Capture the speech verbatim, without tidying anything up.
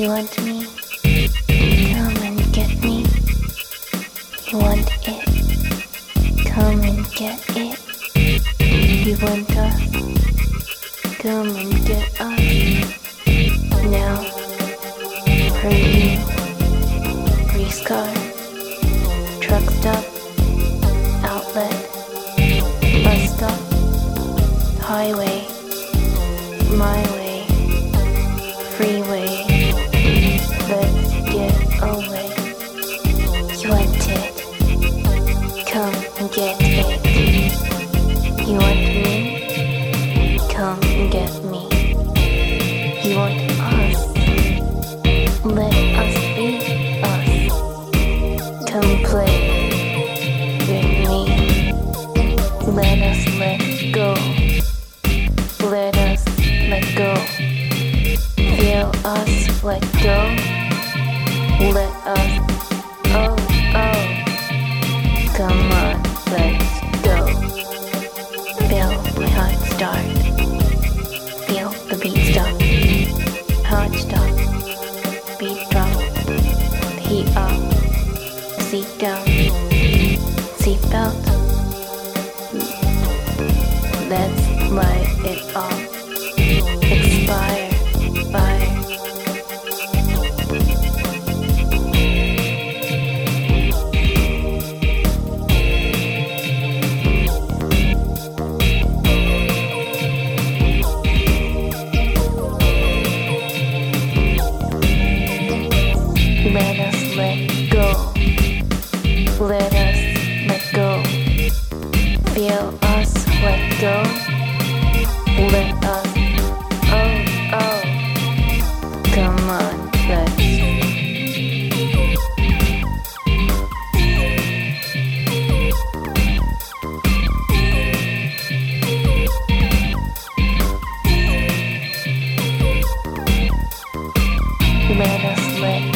You want me? Come and get me. You want it? Come and get it. You want us? Come and get us. Now, for you, grease car, truck stop, outlet, bus stop, highway, my way, freeway. Let's get away. You want it? Come and get it. You want me? Come and get me. You want us? Let us be us. Come play with me. Let us let go. Let us let go. Feel us let go. Let us, oh, oh. Come on, let's go. Feel my heart start. Feel the beat stop. Heart stop. Beat drop. Heat up. Seat down. Seat belt. Let's light it up. Expire. Fire. Let us let go. Let us let go. Feel us let go. Let us, oh, oh. Come on, let's. Let us let